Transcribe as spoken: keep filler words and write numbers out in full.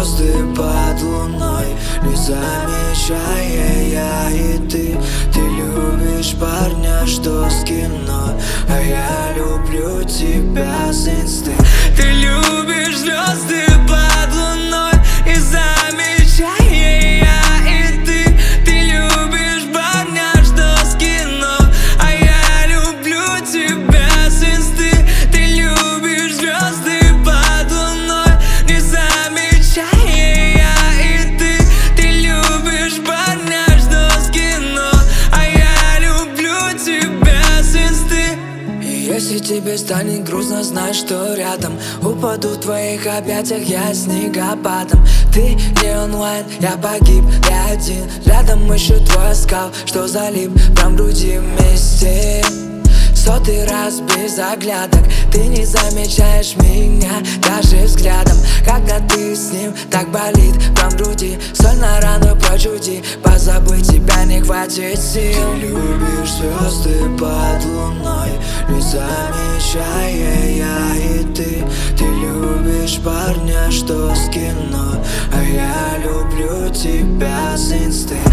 звезды под луной, не замечая я и ты. Ты любишь парня, что с кино, а я люблю тебя с инсты. Ты любишь звезды под луной, не замечая я и ты. Ты любишь парня, что с кино, а я люблю тебя с инсты. Ты любишь звезды под луной, не замечая я и ты. Ты любишь парня, что с кино, а я люблю тебя с инсты. И если тебе станет грустно, знай, что рядом. Упаду в твоих объятиях я снегопадом. Ты не онлайн, я погиб, я один. Рядом ищу твой скал, что залип прям в груди вместе. Сотый раз без оглядок, ты не замечаешь меня даже взглядом. Когда ты с ним, так болит прям в груди. Соль на рану прочь уйди, позабыть тебя не хватит сил. Ты любишь звезды под луной, не замечая я и ты. Ты любишь парня, что с кино, а я люблю тебя с инсты.